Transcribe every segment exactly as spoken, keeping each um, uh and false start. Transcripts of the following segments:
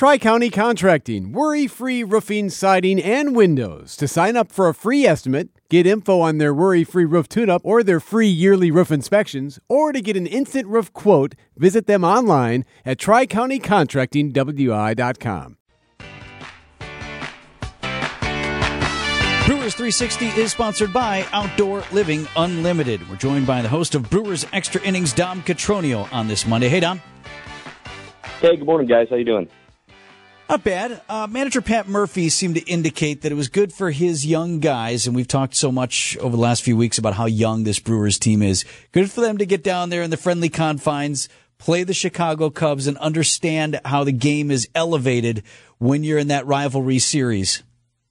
Tri-County Contracting, worry-free roofing, siding, and windows. To sign up for a free estimate, get info on their worry-free roof tune-up or their free yearly roof inspections, or to get an instant roof quote, visit them online at tri county contracting w i dot com. Brewers three sixty is sponsored by Outdoor Living Unlimited. We're joined by the host of Brewers Extra Innings, Dom Catronio, on this Monday. Hey, Dom. Hey, good morning, guys. How you doing? Not bad. Uh, manager Pat Murphy seemed to indicate that it was good for his young guys, and we've talked so much over the last few weeks about how young this Brewers team is. Good for them to get down there in the friendly confines, play the Chicago Cubs, and understand how the game is elevated when you're in that rivalry series.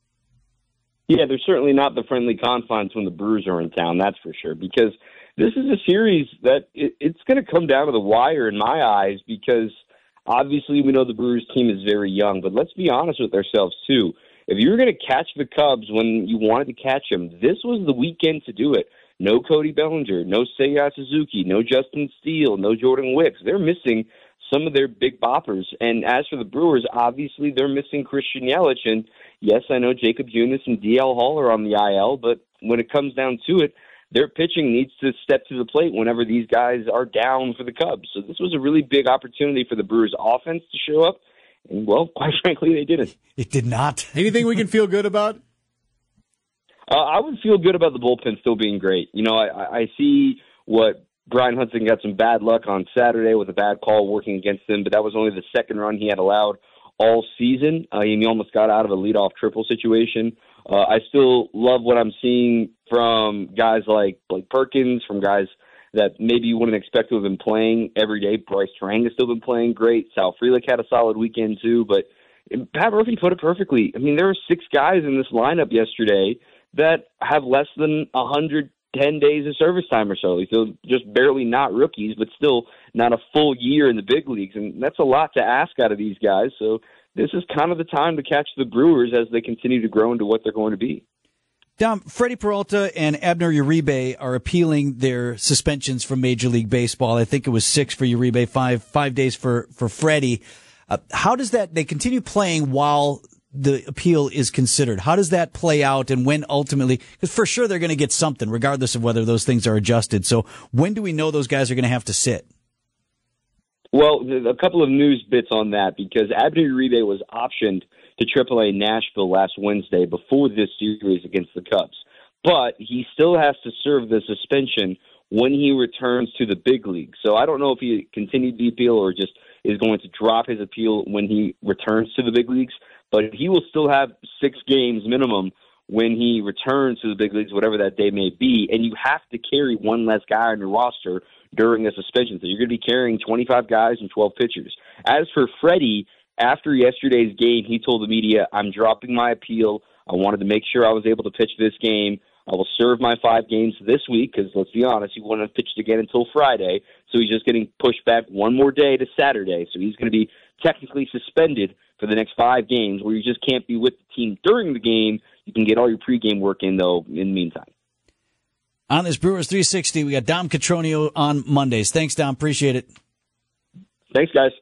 Yeah, they're certainly not the friendly confines when the Brewers are in town, that's for sure, because this is a series that it, it's going to come down to the wire in my eyes, because obviously we know the Brewers team is very young, but let's be honest with ourselves too. If you were going to catch the Cubs when you wanted to catch them, this was the weekend to do it. No Cody Bellinger, no Seiya Suzuki, no Justin Steele, no Jordan Wicks. They're missing some of their big boppers. And as for the Brewers, obviously they're missing Christian Yelich. And yes, I know Jacob Junis and D L Hall are on the I L, but when it comes down to it, their pitching needs to step to the plate whenever these guys are down for the Cubs. So this was a really big opportunity for the Brewers offense to show up. And, well, quite frankly, they didn't. It did not. Anything we can feel good about? Uh, I would feel good about the bullpen still being great. You know, I, I see what Brian Hudson got some bad luck on Saturday with a bad call working against him, but that was only the second run he had allowed all season. Uh, he almost got out of a leadoff triple situation. Uh, I still love what I'm seeing from guys like Blake Perkins, from guys that maybe you wouldn't expect to have been playing every day. Bryce Terang has still been playing great. Sal Frelick had a solid weekend too, but Pat Murphy put it perfectly. I mean, there were six guys in this lineup yesterday that have less than one hundred ten days of service time or so. So just barely not rookies, but still not a full year in the big leagues. And that's a lot to ask out of these guys. So this is kind of the time to catch the Brewers as they continue to grow into what they're going to be. Dom, Freddie Peralta and Abner Uribe are appealing their suspensions from Major League Baseball. I think it was six for Uribe, five five days for, for Freddie. Uh, how does that, they continue playing while the appeal is considered? How does that play out, and when ultimately, because for sure they're going to get something regardless of whether those things are adjusted. So when do we know those guys are going to have to sit? Well, a couple of news bits on that, because Abner Uribe was optioned to triple A Nashville last Wednesday before this series against the Cubs. But he still has to serve the suspension when he returns to the big league. So I don't know if he continued the appeal or just is going to drop his appeal when he returns to the big leagues. But he will still have six games minimum when he returns to the big leagues, whatever that day may be. And you have to carry one less guy on your roster during a suspension. So you're going to be carrying twenty-five guys and twelve pitchers. As for Freddie, after yesterday's game, he told the media, I'm dropping my appeal. I wanted to make sure I was able to pitch this game. I will serve my five games this week because, let's be honest, he wouldn't have pitched again until Friday. So he's just getting pushed back one more day to Saturday. So he's going to be technically suspended for the next five games, where you just can't be with the team during the game. You can get all your pregame work in, though, in the meantime. On this Brewers three sixty, we got Dom Catronio on Mondays. Thanks, Dom. Appreciate it. Thanks, guys.